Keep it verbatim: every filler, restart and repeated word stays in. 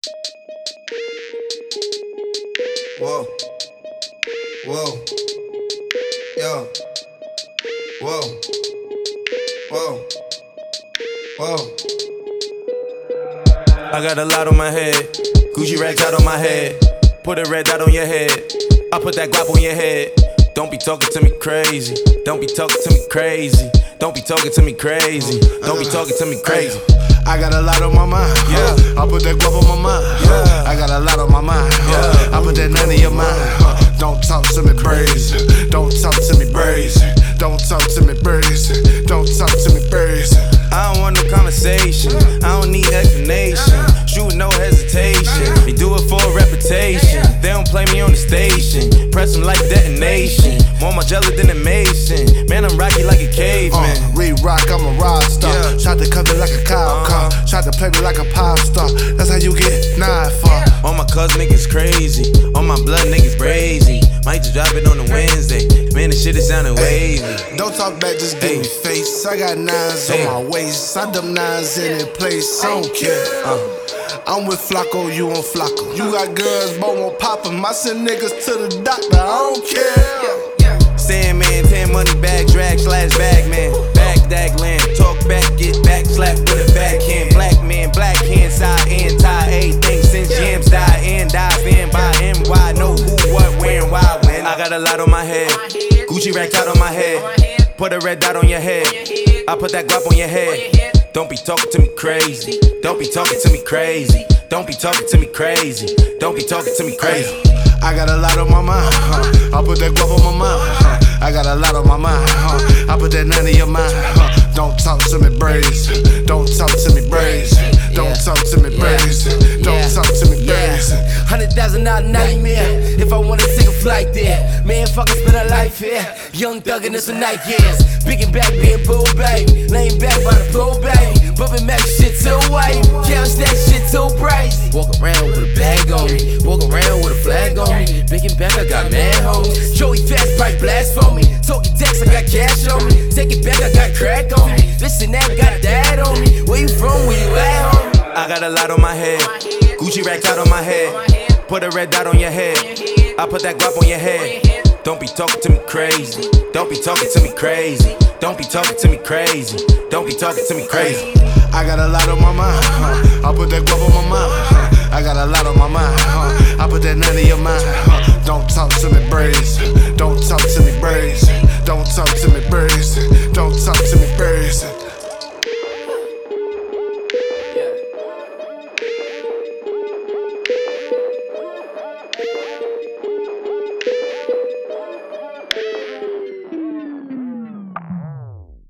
Whoa, whoa, yo, whoa, whoa, whoa. I got a lot on my head, Gucci racks out on my head. Put a red dot on your head, I put that guap on your head. Don't be talking to me crazy, don't be talking to me crazy. Don't be talking to me crazy, don't be talking to me crazy. I got a lot on my mind, Yeah. huh? I put that guap on my mind, huh? Yeah. I got a lot on my mind, huh? Yeah. I put that none in your mind, huh? Don't talk to me crazy, don't talk to me crazy, don't talk to me crazy, don't talk to me crazy. I don't want no conversation, I don't need explanation. Shoot no hesitation, they do it for a reputation. They don't play me on the station, press them like detonation. More Margiela than a Mason, man I'm rocky like a caveman. Uh, Re-rock, I'm a rock star. Yeah. Tried to cut me like a cow car. Uh-huh. Tried to play me like a pop star. That's how you get nine for. All my cuz niggas crazy, all my blood niggas brazy. Might just drop it on a Wednesday, man the shit is sounding wavy. Don't talk back, just give Hey. me face. I got nines Hey. on my waist. I dumb nines in the place. I don't care. Uh, I'm with Flacco, you on Flacco. You got girls, but won't pop 'em. I send niggas to the doctor. I don't care. Sandman, ten money bag, drag slash bag man. Back dag land, talk back, get back, slap with a backhand. Black man, black hand, side and tie. Everything since Jams die and dive in by M Y. Know who, what, where, and why, when. I got a lot on my head, Gucci racks out on my head. Put a red dot on your head, I put that guap on your head. Don't be talking to me crazy, don't be talking to me crazy. Don't be talking to me crazy, don't be talking to me crazy. I got a lot on my mind, huh? I put that guap on my mind, huh? I got a lot on my mind, huh? I put that none in your mind, huh? Don't talk to me crazy, don't talk to me crazy, don't talk to me crazy, don't talk to me crazy. Hundred thousand dollar nightmare. If I wanna take a flight there, man, fucking spend a life here. Young thug and it's a night years. Big and back being bull baby, laying back by the pool baby. Bumping Mac shit too white, count that shit too crazy. Walk around with a bag on me, walk around with a flag on me. Big and back, I got mad homies. Joey fast pipe blast for me. Talking text, I got cash on me. Take it back, I got crack on me. This and that, got that on me. Where you from? Where you at, homie? I got a lot on my head, Gucci racks out on my head. Put a red dot on your head, I put that guap on your head. Don't be talking to me crazy, don't be talking to me crazy. Don't be talking to me crazy, don't be talking to me crazy. I got a lot on my mind, huh? I put that guap on my mind, huh? I got a lot on my mind, huh? I put that none in your mind, huh? Don't talk to me crazy, don't talk to me crazy, don't talk to me crazy,